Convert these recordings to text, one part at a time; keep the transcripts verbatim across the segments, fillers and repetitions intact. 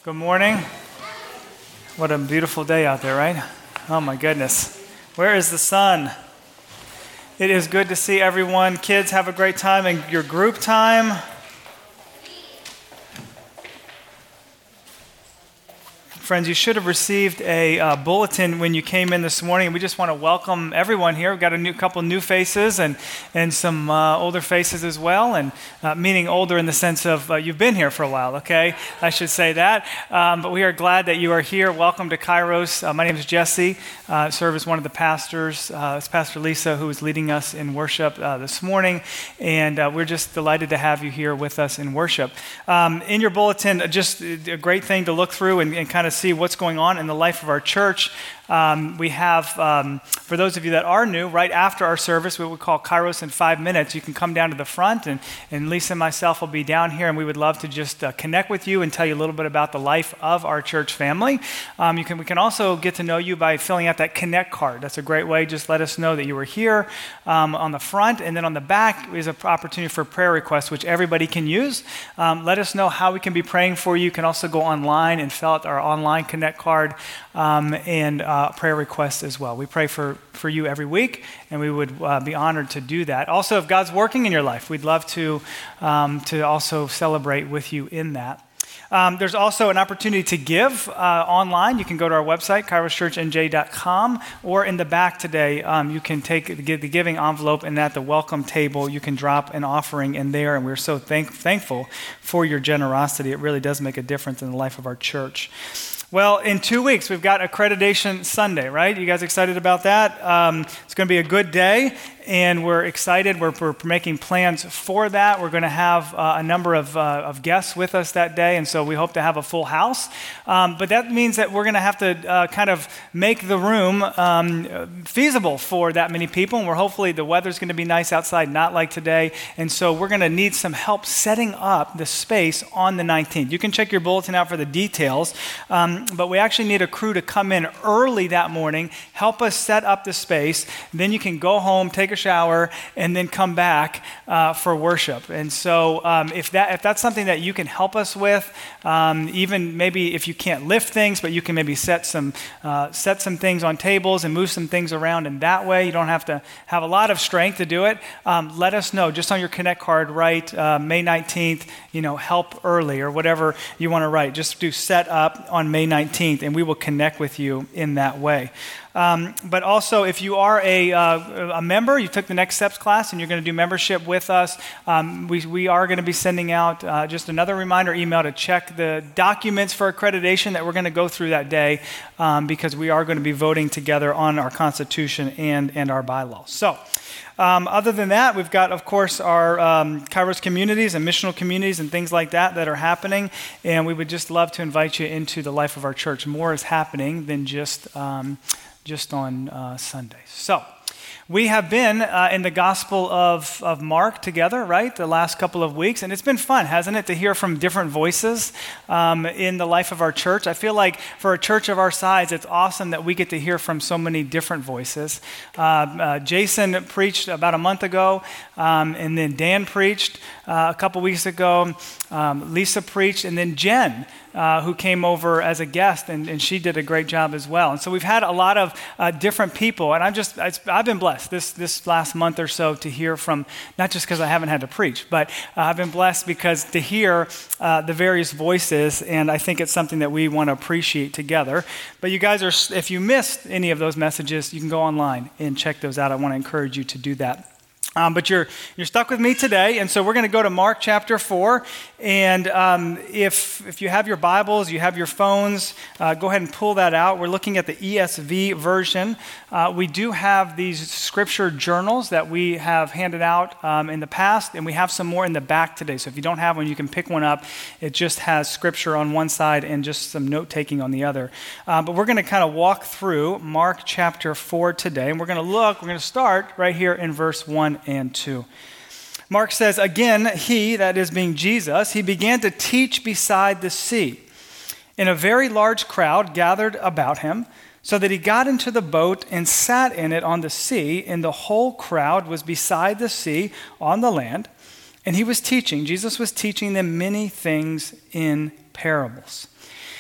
Good morning. What a beautiful day out there, right? Oh my goodness. Where is the sun? It is good to see everyone. Kids, have a great time in your group time. Friends, you should have received a uh, bulletin when you came in this morning. We just want to welcome everyone here. We've got a new couple new faces and and some uh, older faces as well, and uh, meaning older in the sense of uh, you've been here for a while, okay? I should say that. Um, but we are glad that you are here. Welcome to Kairos. Uh, my name is Jesse. I uh, serve as one of the pastors. Uh, it's Pastor Lisa who is leading us in worship uh, this morning, and uh, we're just delighted to have you here with us in worship. Um, in your bulletin, just a great thing to look through and, and kind of see what's going on in the life of our church. Um, we have, um, for those of you that are new, right after our service, what we call Kairos in five minutes, you can come down to the front, and, and Lisa and myself will be down here, and we would love to just uh, connect with you and tell you a little bit about the life of our church family. Um, you can, we can also get to know you by filling out that Connect card. That's a great way. Just let us know that you were here um, on the front, and then on the back is an opportunity for prayer requests, which everybody can use. Um, let us know how we can be praying for you. You can also go online and fill out our online Connect card um, and uh, Uh, prayer requests as well. We pray for, for you every week, and we would uh, be honored to do that. Also, if God's working in your life, we'd love to, um, to also celebrate with you in that. Um, there's also an opportunity to give uh, online. You can go to our website, kairos church n j dot com, or in the back today, um, you can take the, the giving envelope, and at the welcome table, you can drop an offering in there, and we're so thank, thankful for your generosity. It really does make a difference in the life of our church. Well, in two weeks, we've got Accreditation Sunday, right? You guys excited about that? Um, it's going to be a good day, and we're excited. We're, we're making plans for that. We're going to have uh, a number of, uh, of guests with us that day, and so we hope to have a full house. Um, but that means that we're going to have to uh, kind of make the room um, feasible for that many people, and we're hopefully the weather's going to be nice outside, not like today, and so we're going to need some help setting up the space on the nineteenth. You can check your bulletin out for the details. Um, But we actually need a crew to come in early that morning, help us set up the space. Then you can go home, take a shower, and then come back uh, for worship. And so um, if that if that's something that you can help us with, um, even maybe if you can't lift things, but you can maybe set some uh, set some things on tables and move some things around in that way. You don't have to have a lot of strength to do it. Um, let us know just on your Connect card. Write uh, May nineteenth. You know, help early or whatever you want to write. Just do set up on May nineteenth, and we will connect with you in that way. Um, but also, if you are a, uh, a member, you took the Next Steps class, and you're going to do membership with us, um, we, we are going to be sending out uh, just another reminder email to check the documents for accreditation that we're going to go through that day, um, because we are going to be voting together on our Constitution and, and our bylaws. So, Um, other than that, we've got, of course, our um, Kairos communities and missional communities and things like that that are happening, and we would just love to invite you into the life of our church. More is happening than just um, just on uh, Sundays. So, we have been uh, in the Gospel of, of Mark together, right, the last couple of weeks, and it's been fun, hasn't it, to hear from different voices um, in the life of our church. I feel like for a church of our size, it's awesome that we get to hear from so many different voices. Uh, uh, Jason preached about a month ago, um, and then Dan preached uh, a couple weeks ago. Um, Lisa preached, and then Jen, Uh, who came over as a guest, and, and she did a great job as well. And so we've had a lot of uh, different people, and I'm just, it's, I've been blessed this this last month or so to hear from, not just because I haven't had to preach, but uh, I've been blessed because to hear uh, the various voices, and I think it's something that we want to appreciate together. But you guys are, if you missed any of those messages, you can go online and check those out. I want to encourage you to do that. Um, but you're you're stuck with me today, and so we're going to go to Mark chapter four. And um, if if you have your Bibles, you have your phones, uh, go ahead and pull that out. We're looking at the E S V version. Uh, we do have these scripture journals that we have handed out um, in the past, and we have some more in the back today. So if you don't have one, you can pick one up. It just has scripture on one side and just some note-taking on the other. Uh, but we're going to kind of walk through Mark chapter four today, and we're going to look, we're going to start right here in verse one and two. Mark says, "Again, he," that is being Jesus, "he began to teach beside the sea. And a very large crowd gathered about him, so that he got into the boat and sat in it on the sea, and the whole crowd was beside the sea on the land. And he was teaching, Jesus was teaching them many things in parables.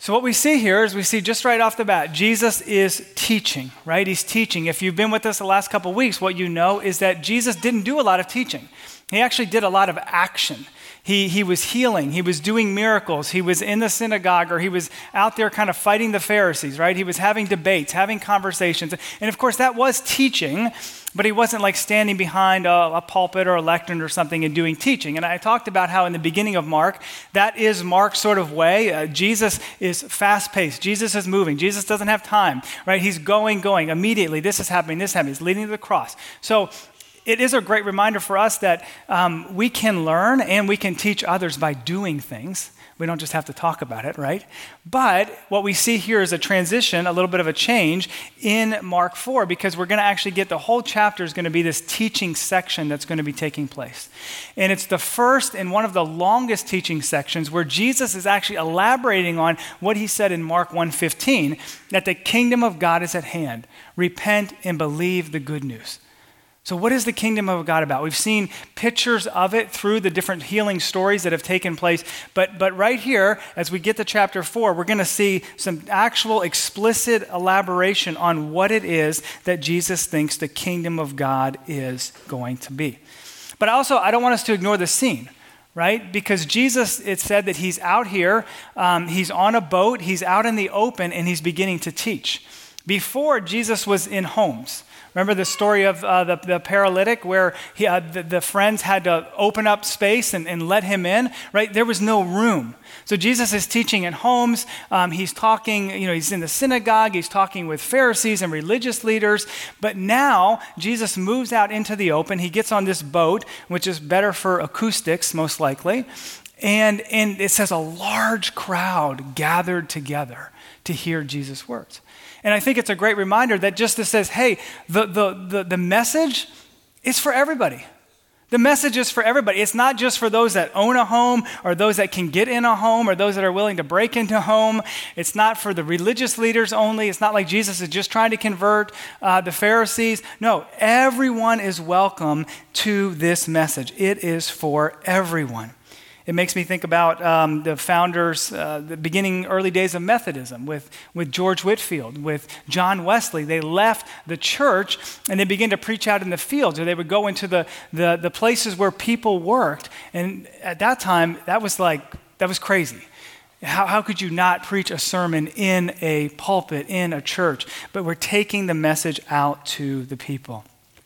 So what we see here is we see just right off the bat, Jesus is teaching, right? He's teaching. If you've been with us the last couple of weeks, what you know is that Jesus didn't do a lot of teaching. He actually did a lot of action. He, he was healing. He was doing miracles. He was in the synagogue, or he was out there kind of fighting the Pharisees, right? He was having debates, having conversations. And of course, that was teaching, but he wasn't like standing behind a, a pulpit or a lectern or something and doing teaching. And I talked about how in the beginning of Mark, that is Mark's sort of way. Uh, Jesus is fast-paced. Jesus is moving. Jesus doesn't have time, right? He's going, going. Immediately, this is happening, this is happening. He's leading to the cross. So it is a great reminder for us that um, we can learn and we can teach others by doing things. We don't just have to talk about it, right? But what we see here is a transition, a little bit of a change in Mark four, because we're going to actually get the whole chapter is going to be this teaching section that's going to be taking place. And it's the first and one of the longest teaching sections where Jesus is actually elaborating on what he said in Mark one fifteen, that the kingdom of God is at hand. Repent and believe the good news. So what is the kingdom of God about? We've seen pictures of it through the different healing stories that have taken place. But, but right here, as we get to chapter four, we're going to see some actual explicit elaboration on what it is that Jesus thinks the kingdom of God is going to be. But also, I don't want us to ignore the scene, right? Because Jesus, it said that he's out here, um, he's on a boat, he's out in the open, and he's beginning to teach. Before, Jesus was in homes. Remember the story of uh, the, the paralytic where he, uh, the, the friends had to open up space and, and let him in, right? There was no room. So Jesus is teaching in homes. Um, he's talking, you know, he's in the synagogue. He's talking with Pharisees and religious leaders. But now Jesus moves out into the open. He gets on this boat, which is better for acoustics, most likely. And, and it says a large crowd gathered together to hear Jesus' words. And I think it's a great reminder that just this says, hey, the, the, the, the message is for everybody. The message is for everybody. It's not just for those that own a home or those that can get in a home or those that are willing to break into a home. It's not for the religious leaders only. It's not like Jesus is just trying to convert uh, the Pharisees. No, everyone is welcome to this message. It is for everyone. It makes me think about um, the founders, uh, the beginning early days of Methodism with, with George Whitefield, with John Wesley. They left the church and they began to preach out in the fields, or they would go into the, the, the places where people worked. And at that time, that was like, that was crazy. How, how could you not preach a sermon in a pulpit, in a church? But we're taking the message out to the people.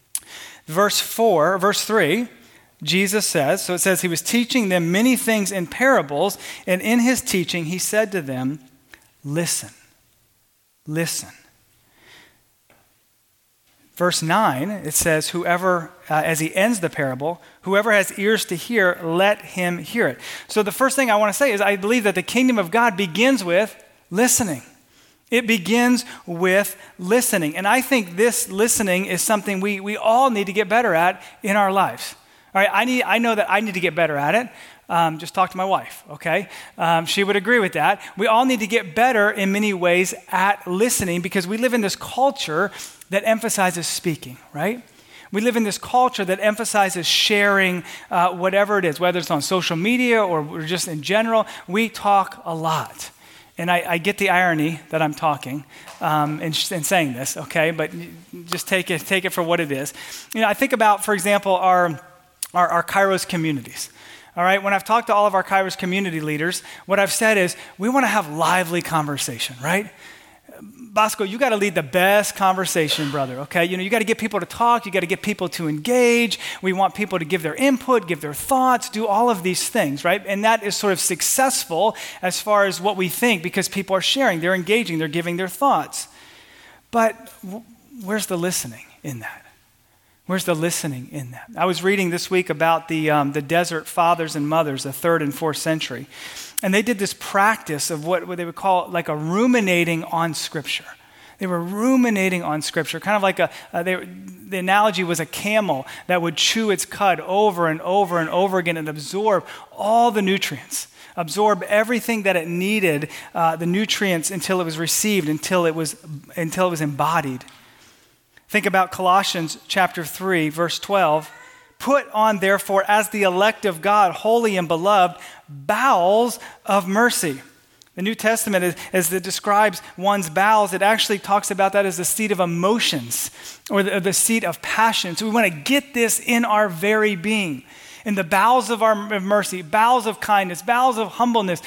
Verse four, verse three, Jesus says, so it says, he was teaching them many things in parables, and in his teaching he said to them, listen, listen. Verse nine, it says, whoever, uh, as he ends the parable, whoever has ears to hear, let him hear it. So the first thing I want to say is I believe that the kingdom of God begins with listening. It begins with listening. And I think this listening is something we, we all need to get better at in our lives. All right, I need. I know that I need to get better at it. Um, just talk to my wife, okay? Um, she would agree with that. We all need to get better in many ways at listening because we live in this culture that emphasizes speaking, right? We live in this culture that emphasizes sharing uh, whatever it is, whether it's on social media or just in general. We talk a lot. And I, I get the irony that I'm talking um, and, and saying this, okay? But just take it, take it for what it is. You know, I think about, for example, our Our, our Kairos communities. All right, when I've talked to all of our Kairos community leaders, what I've said is we want to have lively conversation, right? Bosco, you got to lead the best conversation, brother, okay? You know, you got to get people to talk. You got to get people to engage. We want people to give their input, give their thoughts, do all of these things, right? And that is sort of successful as far as what we think because people are sharing, they're engaging, they're giving their thoughts. But w- where's the listening in that? Where's the listening in that? I was reading this week about the um, the desert fathers and mothers, the third and fourth century. And they did this practice of what, what they would call like a ruminating on Scripture. They were ruminating on Scripture, kind of like a, uh, they, the analogy was a camel that would chew its cud over and over and over again and absorb all the nutrients, absorb everything that it needed, uh, the nutrients until it was received, until it was until it was embodied. Think about Colossians chapter three, verse twelve. Put on, therefore, as the elect of God, holy and beloved, bowels of mercy, The New Testament, as, as it describes one's bowels, it actually talks about that as the seat of emotions or the, the seat of passion. So we want to get this in our very being. In the bowels of our mercy, bowels of kindness, bowels of humbleness,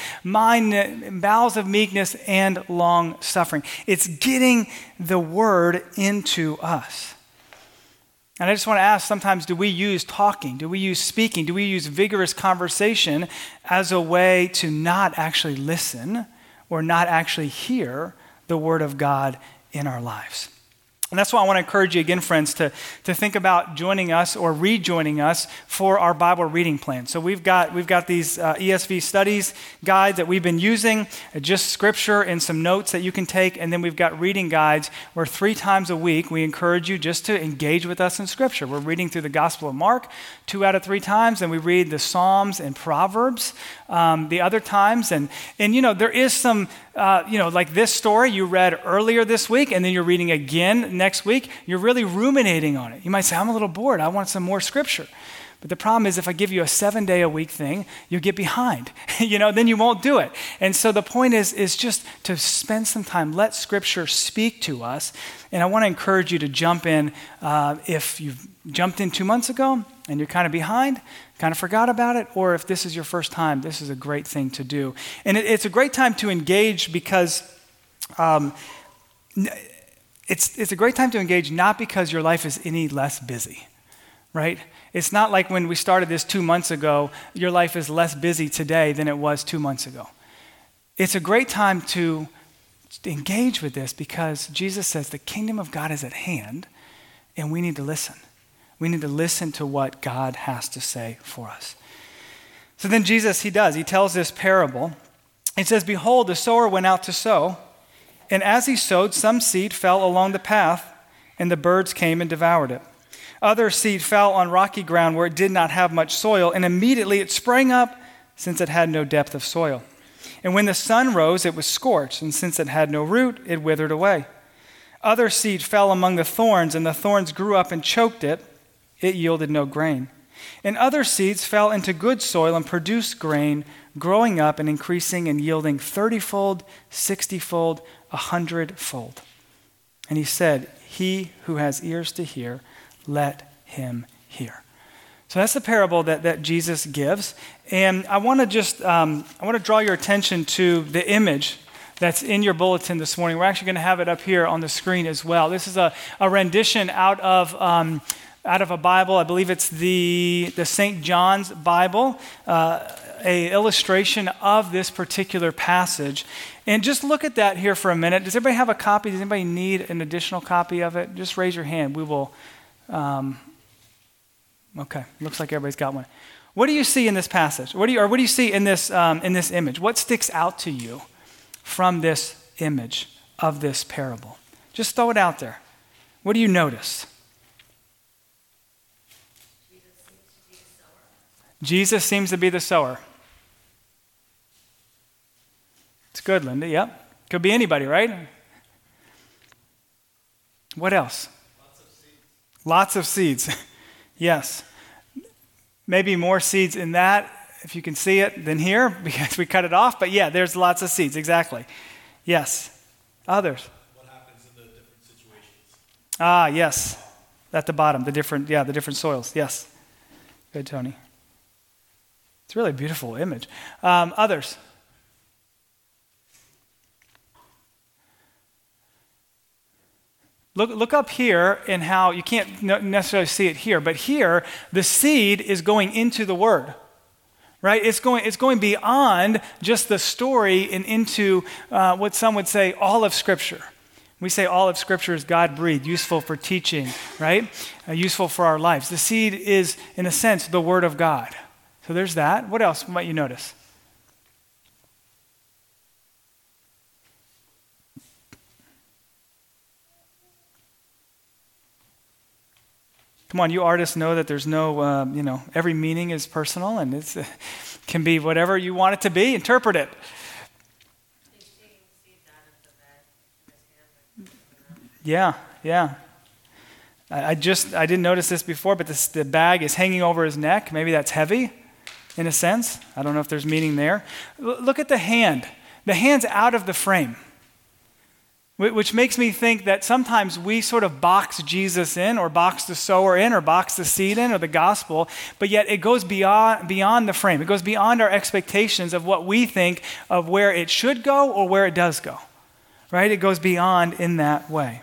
mind, bowels of meekness, and long suffering. It's getting the word into us. And I just want to ask, sometimes do we use talking? Do we use speaking? Do we use vigorous conversation as a way to not actually listen or not actually hear the word of God in our lives? And that's why I want to encourage you again, friends, to, to think about joining us or rejoining us for our Bible reading plan. So we've got we've got these uh, E S V studies guides that we've been using, uh, just scripture and some notes that you can take, and then we've got reading guides where three times a week we encourage you just to engage with us in scripture. We're reading through the Gospel of Mark two out of three times, and we read the Psalms and Proverbs um, the other times. And, and you know, there is some, uh, you know, like this story you read earlier this week, and then you're reading again next week, you're really ruminating on it. You might say, I'm a little bored. I want some more scripture. But the problem is if I give you a seven day a week thing, you'll get behind. you know, then you won't do it. And so the point is, is just to spend some time, let scripture speak to us. And I want to encourage you to jump in. Uh, if you've jumped in two months ago and you're kind of behind, kind of forgot about it, or if this is your first time, this is a great thing to do. And it, it's a great time to engage because um, It's it's a great time to engage, not because your life is any less busy, right? It's not like when we started this two months ago, your life is less busy today than it was two months ago. It's a great time to engage with this because Jesus says the kingdom of God is at hand, and we need to listen. We need to listen to what God has to say for us. So then Jesus, he does. He tells this parable. He says, behold, the sower went out to sow. And as he sowed, some seed fell along the path, and the birds came and devoured it. Other seed fell on rocky ground where it did not have much soil, and immediately it sprang up, since it had no depth of soil. And when the sun rose, it was scorched, and since it had no root, it withered away. Other seed fell among the thorns, and the thorns grew up and choked it. It yielded no grain. And other seeds fell into good soil and produced grain, growing up and increasing and yielding thirty-fold, sixty-fold, a hundredfold. And he said, he who has ears to hear, let him hear. So that's the parable that, that Jesus gives. And I want to just, um, I want to draw your attention to the image that's in your bulletin this morning. We're actually going to have it up here on the screen as well. This is a, a rendition out of um, out of a Bible. I believe it's the, the Saint John's Bible, uh, a illustration of this particular passage. And just look at that here for a minute. Does everybody have a copy? Does anybody need an additional copy of it? Just raise your hand. We will. Um, okay, looks like everybody's got one. What do you see in this passage? What do you, or what do you see in this um, in this image? What sticks out to you from this image of this parable? Just throw it out there. What do you notice? Jesus seems to be the sower. It's good, Linda. Yep. Could be anybody, right? What else? Lots of seeds. Lots of seeds. Yes. Maybe more seeds in that, if you can see it, than here, because we cut it off. But yeah, there's lots of seeds. Exactly. Yes. Others. What happens in the different situations? Ah, yes. At the bottom, the different, yeah, the different soils. Yes. Good, Tony. It's really a beautiful image. Um, others. Look, look up here and how, you can't necessarily see it here, but here, the seed is going into the word, right? It's going, it's going beyond just the story and into uh, what some would say all of Scripture. We say all of Scripture is God-breathed, useful for teaching, right? Uh, useful for our lives. The seed is, in a sense, the word of God. So there's that. What else might you notice? Come on, you artists know that there's no, uh, you know, every meaning is personal and it uh, can be whatever you want it to be. Interpret it. Yeah, yeah. I, I just, I didn't notice this before, but this, the bag is hanging over his neck. Maybe that's heavy in a sense. I don't know if there's meaning there. L- look at the hand. The hand's out of the frame, which makes me think that sometimes we sort of box Jesus in, or box the sower in, or box the seed in, or the gospel, but yet it goes beyond, beyond the frame. It goes beyond our expectations of what we think of where it should go or where it does go, right? It goes beyond in that way.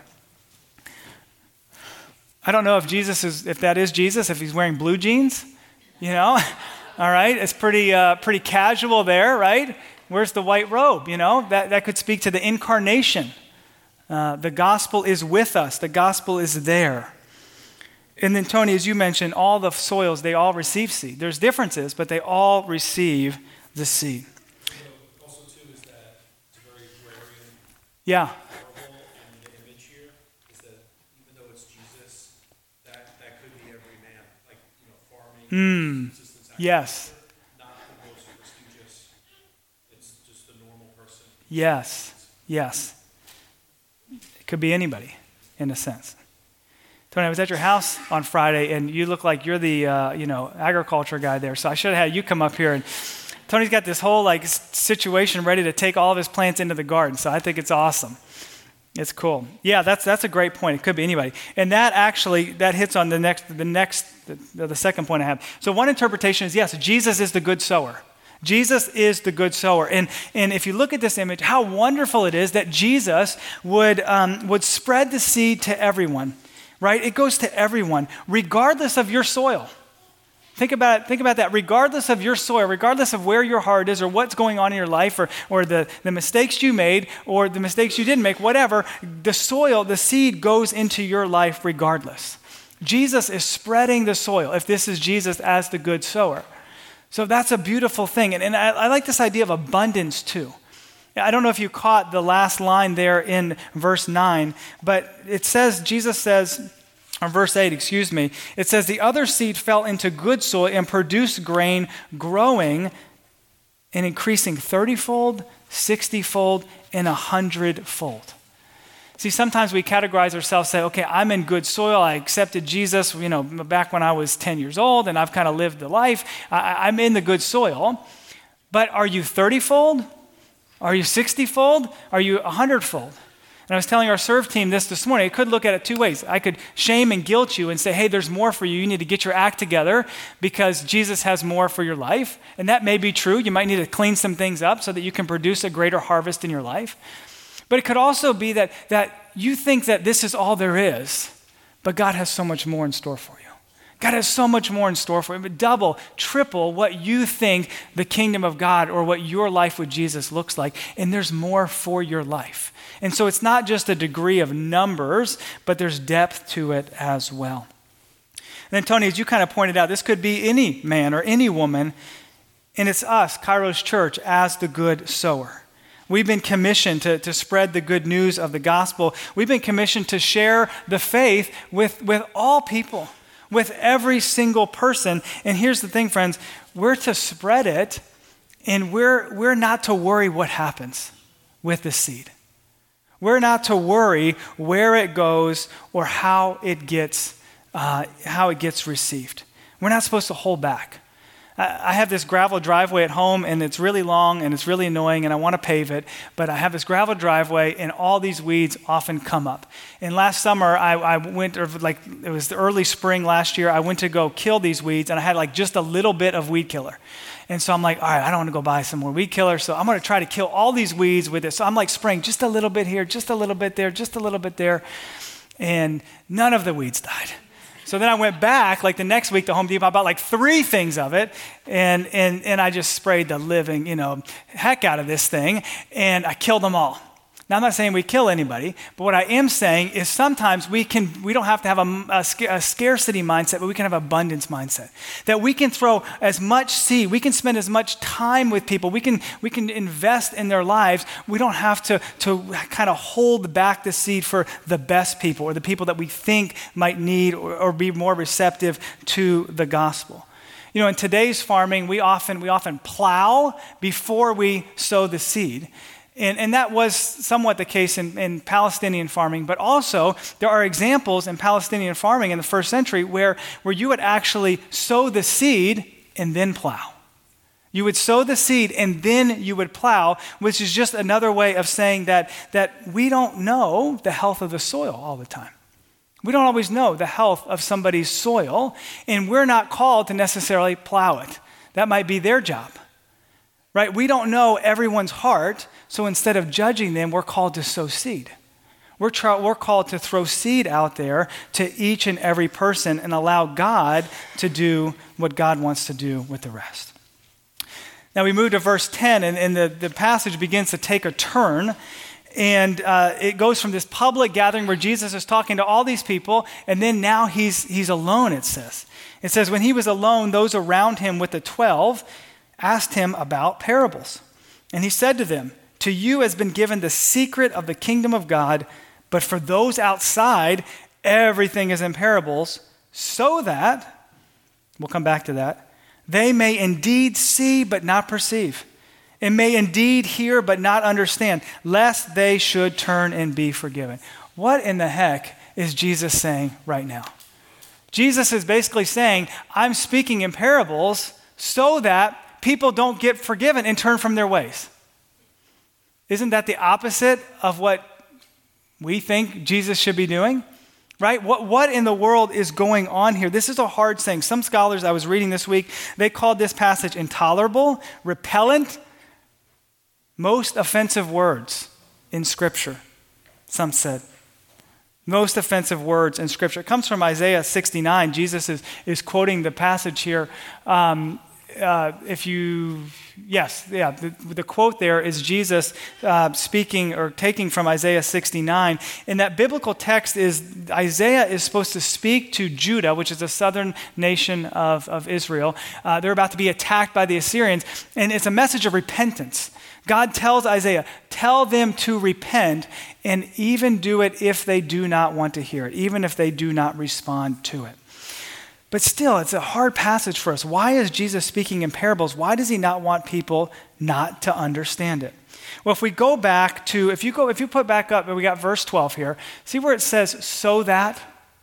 I don't know if Jesus is, if that is Jesus, if he's wearing blue jeans, you know, all right? It's pretty, uh, pretty casual there, right? Where's the white robe, you know? That, that could speak to the incarnation. Uh, the gospel is with us. The gospel is there. And then, Tony, as you mentioned, all the soils, they all receive seed. There's differences, but they all receive the seed. You know, also, too, is that it's very agrarian. Yeah. Parable, and the image here is that even though it's Jesus, that, that could be every man. Like, you know, farming, Mm. subsistence Yes. agriculture, not the most prestigious. It's just the normal person. Yes. Yes. It could be anybody, in a sense. Tony, I was at your house on Friday, and you look like you're the, uh, you know, agriculture guy there. So I should have had you come up here. And Tony's got this whole like situation ready to take all of his plants into the garden. So I think it's awesome. It's cool. Yeah, that's that's a great point. It could be anybody, and that actually that hits on the next the next the, the second point I have. So one interpretation is yes, Jesus is the good sower. Jesus is the good sower. And, and if you look at this image, how wonderful it is that Jesus would, um, would spread the seed to everyone, right? It goes to everyone, regardless of your soil. Think about it, think about that. Regardless of your soil, regardless of where your heart is or what's going on in your life or, or the, the mistakes you made or the mistakes you didn't make, whatever, the soil, the seed goes into your life regardless. Jesus is spreading the soil if this is Jesus as the good sower. So that's a beautiful thing. And, and I, I like this idea of abundance too. I don't know if you caught the last line there in verse nine, but it says, Jesus says, or verse eight, excuse me, it says, the other seed fell into good soil and produced grain, growing and increasing thirty-fold, sixty-fold, and a hundred-fold. See, sometimes we categorize ourselves, say, okay, I'm in good soil. I accepted Jesus, you know, back when I was ten years old, and I've kind of lived the life. I, I'm in the good soil. But are you thirty-fold? Are you sixty-fold? Are you one hundred-fold? And I was telling our serve team this this morning. I could look at it two ways. I could shame and guilt you and say, hey, there's more for you. You need to get your act together because Jesus has more for your life. And that may be true. You might need to clean some things up so that you can produce a greater harvest in your life. But it could also be that, that you think that this is all there is, but God has so much more in store for you. God has so much more in store for you. But double, triple what you think the kingdom of God or what your life with Jesus looks like. And there's more for your life. And so it's not just a degree of numbers, but there's depth to it as well. And then, Tony, as you kind of pointed out, this could be any man or any woman, and it's us, Kairos Church, as the good sower. We've been commissioned to, to spread the good news of the gospel. We've been commissioned to share the faith with, with all people, with every single person. And here's the thing, friends, we're to spread it, and we're, we're not to worry what happens with the seed. We're not to worry where it goes or how it gets, uh, how it gets received. We're not supposed to hold back. I have this gravel driveway at home, and it's really long, and it's really annoying, and I want to pave it, but I have this gravel driveway, and all these weeds often come up. And last summer, I, I went, or like it was the early spring last year, I went to go kill these weeds, and I had like just a little bit of weed killer. And so I'm like, all right, I don't want to go buy some more weed killer, so I'm going to try to kill all these weeds with it. So I'm like spraying just a little bit here, just a little bit there, just a little bit there, and none of the weeds died. So then I went back, like the next week to Home Depot, I bought like three things of it, and and and I just sprayed the living, you know, heck out of this thing, and I killed them all. Now, I'm not saying we kill anybody, but what I am saying is sometimes we can we don't have to have a, a, a scarcity mindset, but we can have an abundance mindset. That we can throw as much seed, we can spend as much time with people, we can we can invest in their lives. We don't have to, to kind of hold back the seed for the best people or the people that we think might need or, or be more receptive to the gospel. You know, in today's farming, we often we often plow before we sow the seed. And, and that was somewhat the case in, in Palestinian farming, but also there are examples in Palestinian farming in the first century where, where you would actually sow the seed and then plow. You would sow the seed and then you would plow, which is just another way of saying that, that we don't know the health of the soil all the time. We don't always know the health of somebody's soil, and we're not called to necessarily plow it. That might be their job, right? We don't know everyone's heart, so instead of judging them, we're called to sow seed. We're, tra- we're called to throw seed out there to each and every person and allow God to do what God wants to do with the rest. Now we move to verse ten, and, and the, the passage begins to take a turn, and uh, it goes from this public gathering where Jesus is talking to all these people, and then now he's, he's alone, it says. It says, when he was alone, those around him with the twelve asked him about parables. And he said to them, to you has been given the secret of the kingdom of God, but for those outside, everything is in parables, so that, we'll come back to that, they may indeed see but not perceive, and may indeed hear but not understand, lest they should turn and be forgiven. What in the heck is Jesus saying right now? Jesus is basically saying, I'm speaking in parables so that people don't get forgiven and turn from their ways. Isn't that the opposite of what we think Jesus should be doing? Right? What, what in the world is going on here? This is a hard saying. Some scholars I was reading this week, they called this passage intolerable, repellent, most offensive words in Scripture, some said. Most offensive words in Scripture. It comes from Isaiah sixty-nine. Jesus is, is quoting the passage here. Um, uh, if you, yes, yeah, the, the quote there is Jesus uh, speaking or taking from Isaiah sixty-nine. And that biblical text is, Isaiah is supposed to speak to Judah, which is a southern nation of, of Israel. Uh, they're about to be attacked by the Assyrians, and it's a message of repentance. God tells Isaiah, tell them to repent and even do it if they do not want to hear it, even if they do not respond to it. But still, it's a hard passage for us. Why is Jesus speaking in parables? Why does he not want people not to understand it? Well, if we go back to, if you go, if you put back up, we got verse twelve here. See where it says, so that,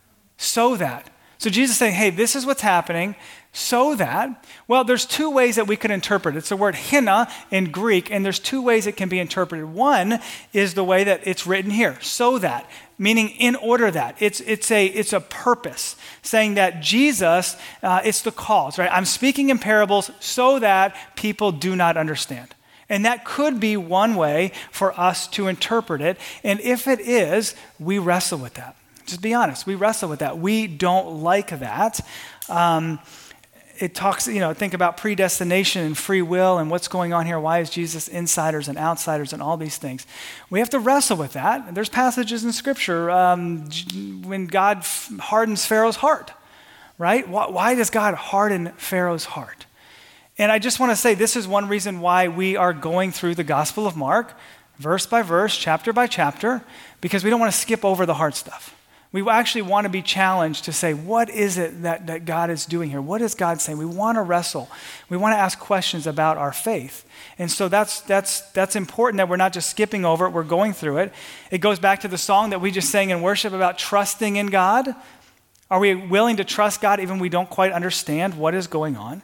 so that. So Jesus is saying, hey, this is what's happening. So that, well, there's two ways that we could interpret it. It's the word hina in Greek, and there's two ways it can be interpreted. One is the way that it's written here, so that, meaning in order that. It's it's a it's a purpose, saying that Jesus, uh, it's the cause, right? I'm speaking in parables so that people do not understand. And that could be one way for us to interpret it. And if it is, we wrestle with that. Just be honest, we wrestle with that. We don't like that. Um, It talks, you know, think about predestination and free will and what's going on here. Why is Jesus insiders and outsiders and all these things? We have to wrestle with that. There's passages in Scripture um, when God f- hardens Pharaoh's heart, right? Why, why does God harden Pharaoh's heart? And I just want to say this is one reason why we are going through the Gospel of Mark, verse by verse, chapter by chapter, because we don't want to skip over the hard stuff. We actually want to be challenged to say, what is it that, that God is doing here? What is God saying? We want to wrestle. We want to ask questions about our faith. And so that's that's that's important that we're not just skipping over it, we're going through it. It goes back to the song that we just sang in worship about trusting in God. Are we willing to trust God even when we don't quite understand what is going on?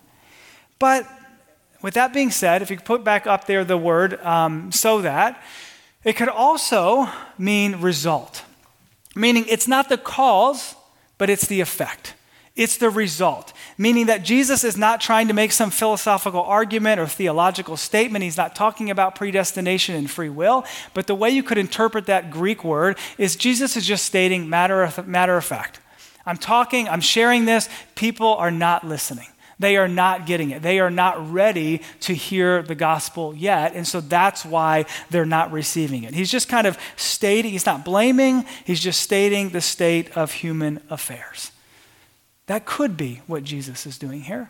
But with that being said, if you put back up there the word um, so that, it could also mean result. Meaning it's not the cause, but it's the effect. It's the result. Meaning that Jesus is not trying to make some philosophical argument or theological statement. He's not talking about predestination and free will. But the way you could interpret that Greek word is Jesus is just stating matter of, matter of fact. I'm talking, I'm sharing this. People are not listening. They are not getting it. They are not ready to hear the gospel yet. And so that's why they're not receiving it. He's just kind of stating, he's not blaming, he's just stating the state of human affairs. That could be what Jesus is doing here.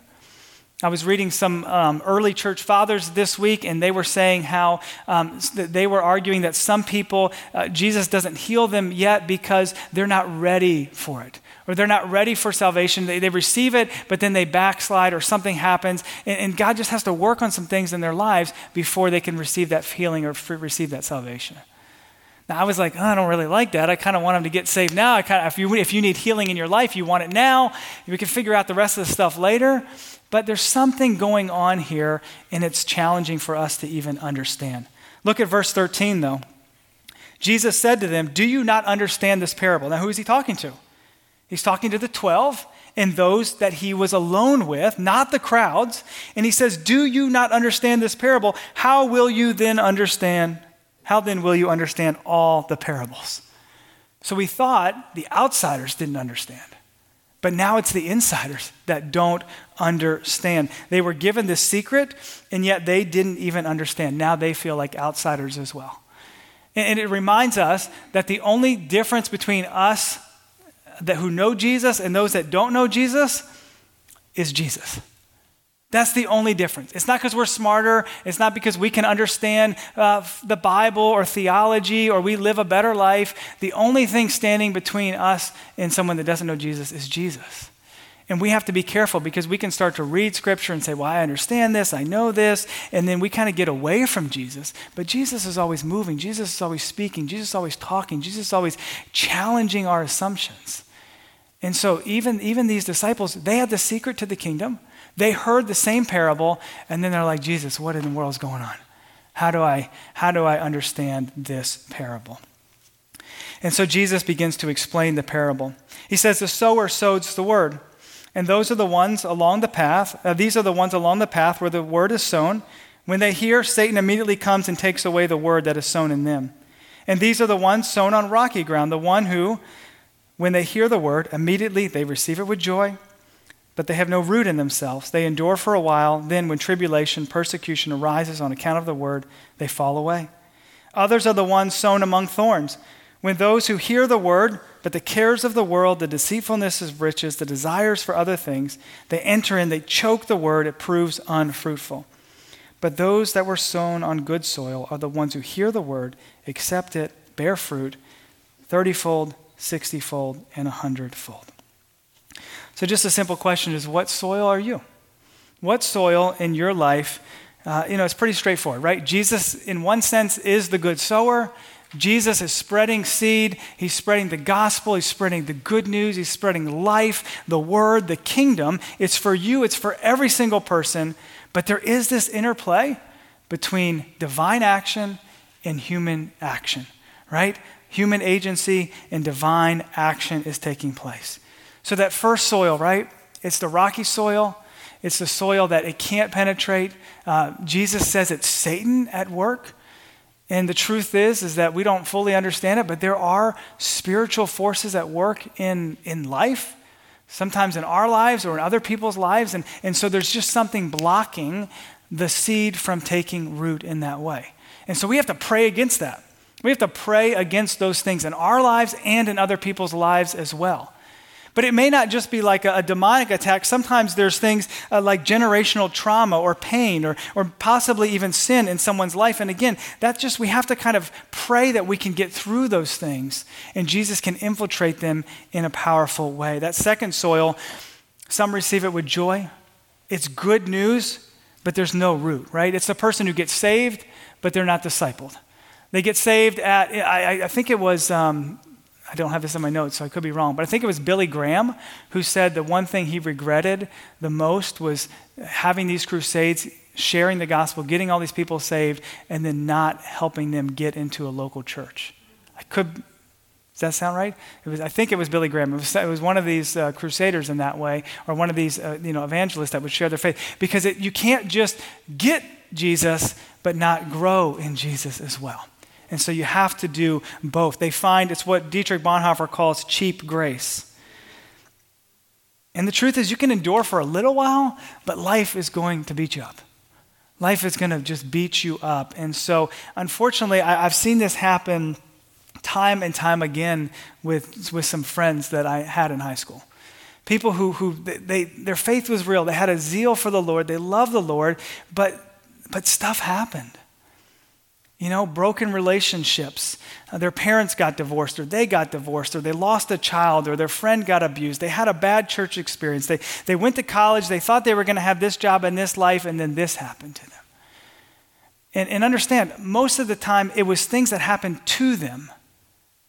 I was reading some um, early church fathers this week, and they were saying how um, they were arguing that some people, uh, Jesus doesn't heal them yet because they're not ready for it. Or they're not ready for salvation. They, they receive it, but then they backslide or something happens. And, and God just has to work on some things in their lives before they can receive that healing or f- receive that salvation. Now, I was like, oh, I don't really like that. I kind of want them to get saved now. I kind of, if you if you need healing in your life, you want it now. We can figure out the rest of the stuff later. But there's something going on here, and it's challenging for us to even understand. Look at verse thirteen, though. Jesus said to them, do you not understand this parable? Now, who is he talking to? He's talking to the twelve and those that he was alone with, not the crowds. And he says, do you not understand this parable? How will you then understand? How then will you understand all the parables? So we thought the outsiders didn't understand. But now it's the insiders that don't understand. They were given this secret, and yet they didn't even understand. Now they feel like outsiders as well. And it reminds us that the only difference between us that who know Jesus and those that don't know Jesus is Jesus. That's the only difference. It's not because we're smarter. It's not because we can understand uh, the Bible or theology or we live a better life. The only thing standing between us and someone that doesn't know Jesus is Jesus. And we have to be careful because we can start to read Scripture and say, well, I understand this, I know this, and then we kind of get away from Jesus. But Jesus is always moving. Jesus is always speaking. Jesus is always talking. Jesus is always challenging our assumptions. And so even, even these disciples, they had the secret to the kingdom. They heard the same parable, and then they're like, Jesus, what in the world is going on? How do I, how do I understand this parable? And so Jesus begins to explain the parable. He says, the sower sows the word. And those are the ones along the path. Uh, these are the ones along the path where the word is sown. When they hear, Satan immediately comes and takes away the word that is sown in them. And these are the ones sown on rocky ground, the one who, when they hear the word, immediately they receive it with joy, but they have no root in themselves. They endure for a while. Then when tribulation, persecution arises on account of the word, they fall away. Others are the ones sown among thorns. When those who hear the word, but the cares of the world, the deceitfulness of riches, the desires for other things, they enter in, they choke the word, it proves unfruitful. But those that were sown on good soil are the ones who hear the word, accept it, bear fruit, thirty-fold, sixty-fold, and a hundredfold. So just a simple question is, what soil are you? What soil in your life, uh, you know, it's pretty straightforward, right? Jesus, in one sense, is the good sower. Jesus is spreading seed. He's spreading the gospel. He's spreading the good news. He's spreading life, the word, the kingdom. It's for you. It's for every single person. But there is this interplay between divine action and human action, right? Human agency and divine action is taking place. So that first soil, right? It's the rocky soil. It's the soil that it can't penetrate. Uh, Jesus says it's Satan at work. And the truth is, is that we don't fully understand it, but there are spiritual forces at work in, in life, sometimes in our lives or in other people's lives. And, and so there's just something blocking the seed from taking root in that way. And so we have to pray against that. We have to pray against those things in our lives and in other people's lives as well. But it may not just be like a, a demonic attack. Sometimes there's things uh, like generational trauma or pain or, or possibly even sin in someone's life. And again, that's just, we have to kind of pray that we can get through those things and Jesus can infiltrate them in a powerful way. That second soil, some receive it with joy. It's good news, but there's no root, right? It's the person who gets saved, but they're not discipled. They get saved at, I, I think it was... Um, I don't have this in my notes, so I could be wrong, but I think it was Billy Graham who said the one thing he regretted the most was having these crusades, sharing the gospel, getting all these people saved, and then not helping them get into a local church. I could, does that sound right? It was, I think it was Billy Graham. It was, it was one of these uh, crusaders in that way, or one of these uh, you know, evangelists that would share their faith, because it, you can't just get Jesus, but not grow in Jesus as well. And so you have to do both. They find, it's what Dietrich Bonhoeffer calls cheap grace. And the truth is you can endure for a little while, but life is going to beat you up. Life is going to just beat you up. And so unfortunately, I, I've seen this happen time and time again with, with some friends that I had in high school. People who, who they, their faith was real. They had a zeal for the Lord. They loved the Lord, but, but stuff happened. You know, broken relationships. Uh, their parents got divorced, or they got divorced, or they lost a child, or their friend got abused. They had a bad church experience. They, they went to college. They thought they were going to have this job and this life, and then this happened to them. And, and understand, most of the time, it was things that happened to them,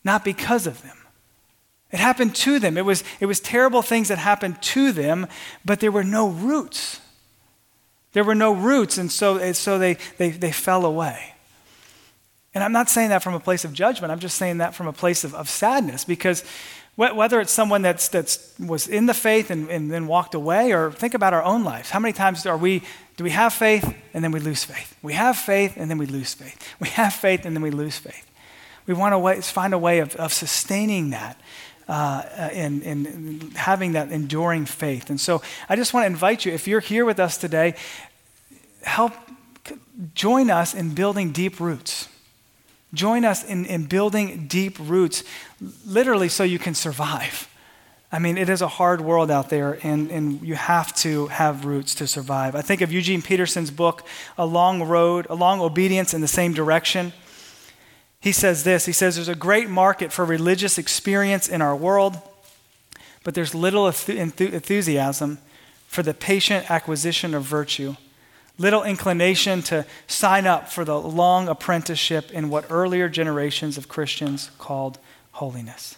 not because of them. It happened to them. It was, it was terrible things that happened to them, but there were no roots. There were no roots, and so, so they, they, they fell away. And I'm not saying that from a place of judgment. I'm just saying that from a place of, of sadness, because whether it's someone that's that's was in the faith and, and then walked away, or think about our own lives. How many times are we, do we have faith and then we lose faith? We have faith and then we lose faith. We have faith and then we lose faith. We want to find a way of, of sustaining that uh, and, and having that enduring faith. And so I just want to invite you, if you're here with us today, help join us in building deep roots. Join us in, in building deep roots, literally so you can survive. I mean, it is a hard world out there, and, and you have to have roots to survive. I think of Eugene Peterson's book, A Long Road, A Long Obedience in the Same Direction. He says this, he says, there's a great market for religious experience in our world, but there's little enth- enthusiasm for the patient acquisition of virtue. Little inclination to sign up for the long apprenticeship in what earlier generations of Christians called holiness.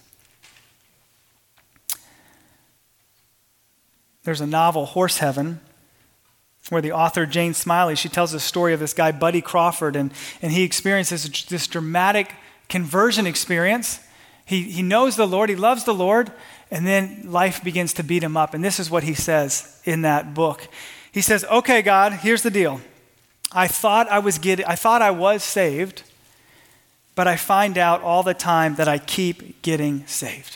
There's a novel, Horse Heaven, where the author, Jane Smiley, she tells the story of this guy, Buddy Crawford, and, and he experiences this dramatic conversion experience. He, he knows the Lord, he loves the Lord, and then life begins to beat him up. And this is what he says in that book. He says, okay, God, here's the deal. I thought I was getting, I thought I was saved, but I find out all the time that I keep getting saved.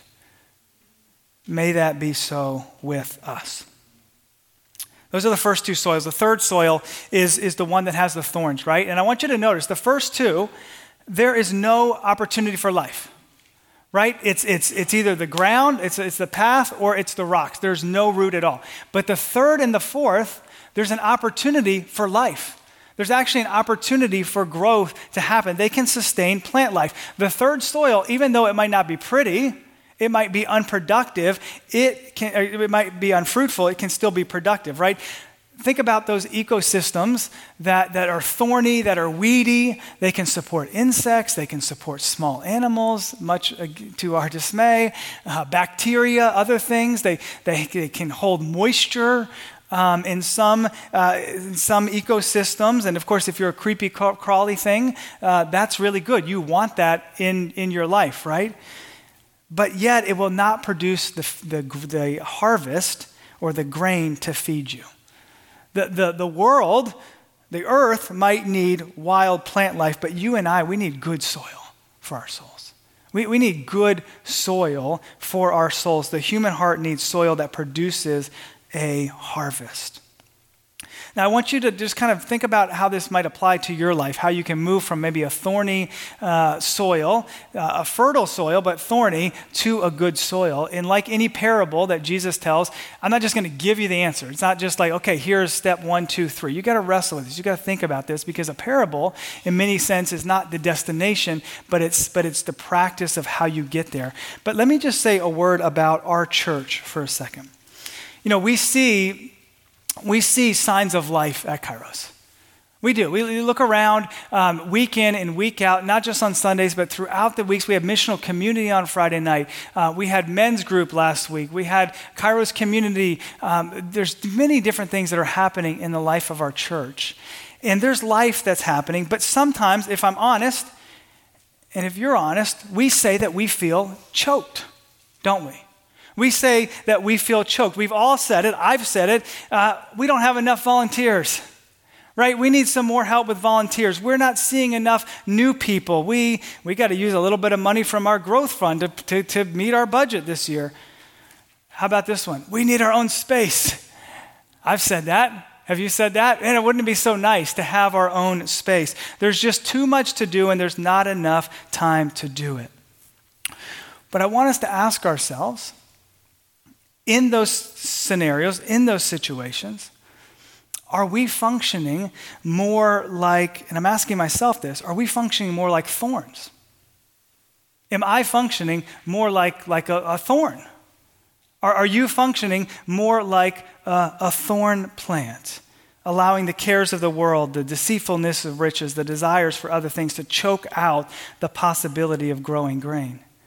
May that be so with us. Those are the first two soils. The third soil is, is the one that has the thorns, right? And I want you to notice the first two, there is no opportunity for life. Right? It's it's it's either the ground, it's it's the path, or it's the rocks. There's no root at all. But the third and the fourth, there's an opportunity for life. There's actually an opportunity for growth to happen. They can sustain plant life. The third soil, even though it might not be pretty, it might be unproductive, it can it might be unfruitful, it can still be productive, right? Think about those ecosystems that, that are thorny, that are weedy. They can support insects. They can support small animals, much to our dismay, uh, bacteria, other things. They, they, they can hold moisture um, in, some, uh, in some ecosystems. And of course, if you're a creepy crawly thing, uh, that's really good. You want that in, in your life, right? But yet it will not produce the, the, the harvest or the grain to feed you. The, the, the world, the earth, might need wild plant life, but you and I, we need good soil for our souls. We, we need good soil for our souls. The human heart needs soil that produces a harvest. Now, I want you to just kind of think about how this might apply to your life, how you can move from maybe a thorny uh, soil, uh, a fertile soil, but thorny, to a good soil. And like any parable that Jesus tells, I'm not just going to give you the answer. It's not just like, okay, here's step one, two, three. You got to wrestle with this. You got to think about this, because a parable, in many sense, is not the destination, but it's but it's the practice of how you get there. But let me just say a word about our church for a second. You know, we see... We see signs of life at Kairos. We do. We look around um, week in and week out, not just on Sundays, but throughout the weeks. We have missional community on Friday night. Uh, we had men's group last week. We had Kairos community. Um, there's many different things that are happening in the life of our church. And there's life that's happening. But sometimes, if I'm honest, and if you're honest, we say that we feel choked, don't we? We say that we feel choked. We've all said it. I've said it. Uh, we don't have enough volunteers, right? We need some more help with volunteers. We're not seeing enough new people. We we got to use a little bit of money from our growth fund to, to, to meet our budget this year. How about this one? We need our own space. I've said that. Have you said that? And it wouldn't be so nice to have our own space. There's just too much to do, and there's not enough time to do it. But I want us to ask ourselves, in those scenarios, in those situations, are we functioning more like, and I'm asking myself this, are we functioning more like thorns? Am I functioning more like, like a, a thorn? Are, are you functioning more like a, a thorn plant, allowing the cares of the world, the deceitfulness of riches, the desires for other things to choke out the possibility of growing grain?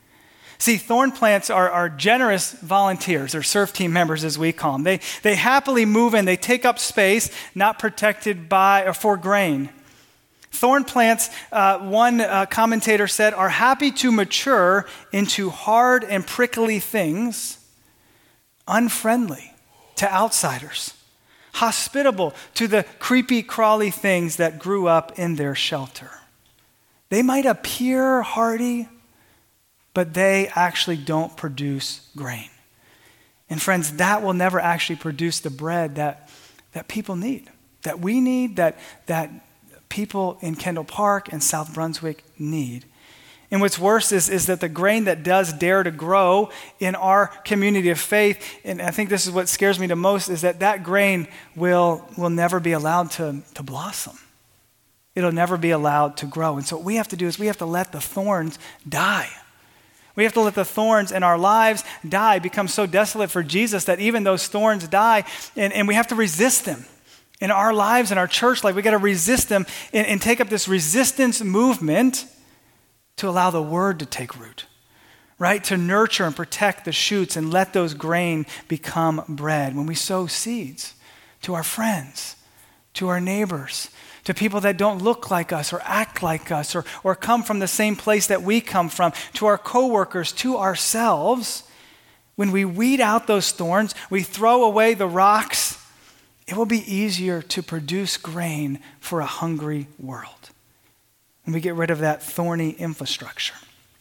See, thorn plants are, are generous volunteers, or serve team members as we call them. They, they happily move in, they take up space, not protected by or for grain. Thorn plants, uh, one uh, commentator said, are happy to mature into hard and prickly things, unfriendly to outsiders, hospitable to the creepy, crawly things that grew up in their shelter. They might appear hardy, but they actually don't produce grain. And friends, that will never actually produce the bread that, that people need, that we need, that, that people in Kendall Park and South Brunswick need. And what's worse is, is that the grain that does dare to grow in our community of faith, and I think this is what scares me the most, is that that grain will, will never be allowed to, to blossom. It'll never be allowed to grow. And so what we have to do is we have to let the thorns die. We have to let the thorns in our lives die, become so desolate for Jesus that even those thorns die, and, and we have to resist them. In our lives, in our church life, we got to resist them and, and take up this resistance movement to allow the word to take root, right? To nurture and protect the shoots and let those grain become bread. When we sow seeds to our friends, to our neighbors, to people that don't look like us or act like us or, or come from the same place that we come from, to our coworkers, to ourselves, when we weed out those thorns, we throw away the rocks, it will be easier to produce grain for a hungry world. And we get rid of that thorny infrastructure.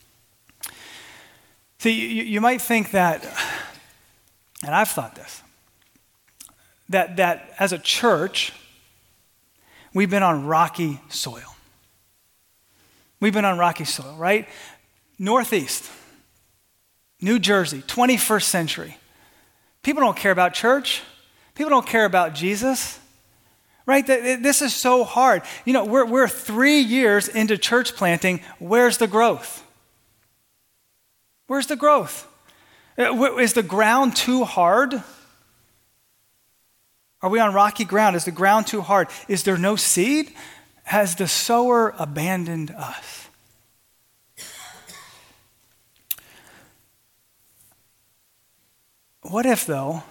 See, you, you might think that, and I've thought this, that, that as a church, we've been on rocky soil. We've been on rocky soil, right? Northeast, New Jersey, twenty-first century. People don't care about church. People don't care about Jesus, right? This is so hard. You know, we're, we're three years into church planting. Where's the growth? Where's the growth? Is the ground too hard? Are we on rocky ground? Is the ground too hard? Is there no seed? Has the sower abandoned us? What if, though,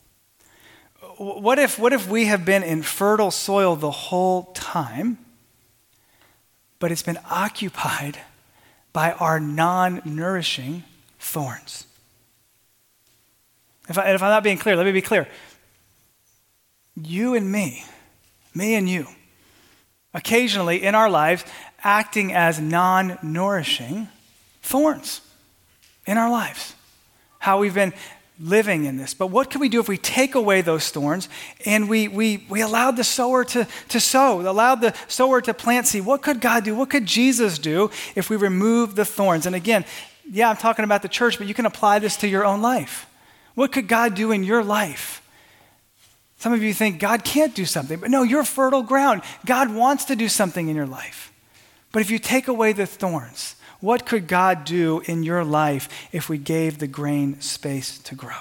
what if, what if we have been in fertile soil the whole time, but it's been occupied by our non-nourishing thorns? If, I, if I'm not being clear, let me be clear. You and me, me and you, occasionally in our lives, acting as non-nourishing thorns in our lives. How we've been living in this. But what can we do if we take away those thorns and we we we allowed the sower to, to sow, allowed the sower to plant seed? What could God do? What could Jesus do if we remove the thorns? And again, yeah, I'm talking about the church, but you can apply this to your own life. What could God do in your life? Some of you think God can't do something, but no, you're fertile ground. God wants to do something in your life. But if you take away the thorns, what could God do in your life if we gave the grain space to grow?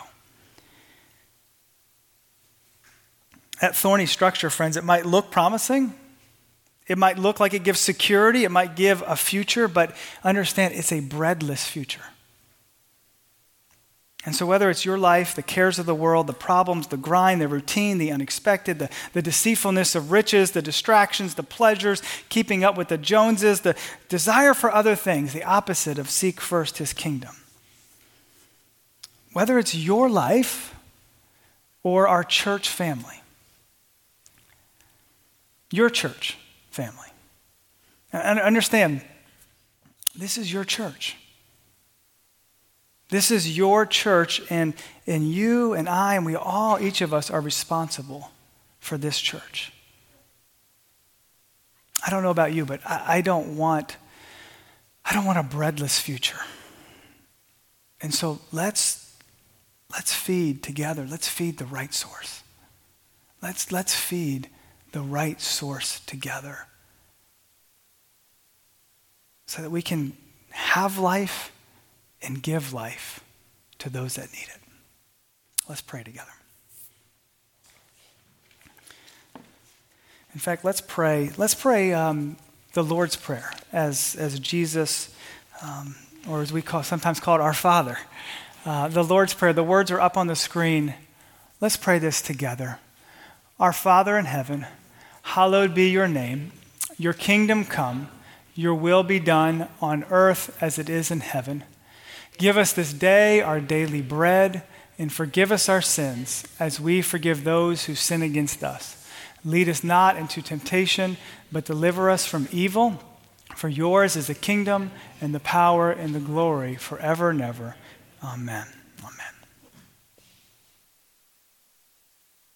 That thorny structure, friends, it might look promising. It might look like it gives security. It might give a future, but understand it's a breadless future. And so whether it's your life, the cares of the world, the problems, the grind, the routine, the unexpected, the, the deceitfulness of riches, the distractions, the pleasures, keeping up with the Joneses, the desire for other things, the opposite of seek first his kingdom. Whether it's your life or our church family, your church family. And understand, this is your church. This is your church, and, and you and I, and we all, each of us, are responsible for this church. I don't know about you, but I, I don't want, I don't want a breadless future. And so let's let's feed together. Let's feed the right source. Let's let's feed the right source together, so that we can have life and give life to those that need it. Let's pray together. In fact, let's pray. Let's pray um, the Lord's Prayer as as Jesus um, or as we call, sometimes call it our Father. Uh, the Lord's Prayer, the words are up on the screen. Let's pray this together. Our Father in heaven, hallowed be your name. Your kingdom come, your will be done on earth as it is in heaven. Give us this day our daily bread, and forgive us our sins as we forgive those who sin against us. Lead us not into temptation, but deliver us from evil. For yours is the kingdom and the power and the glory forever and ever. Amen. Amen.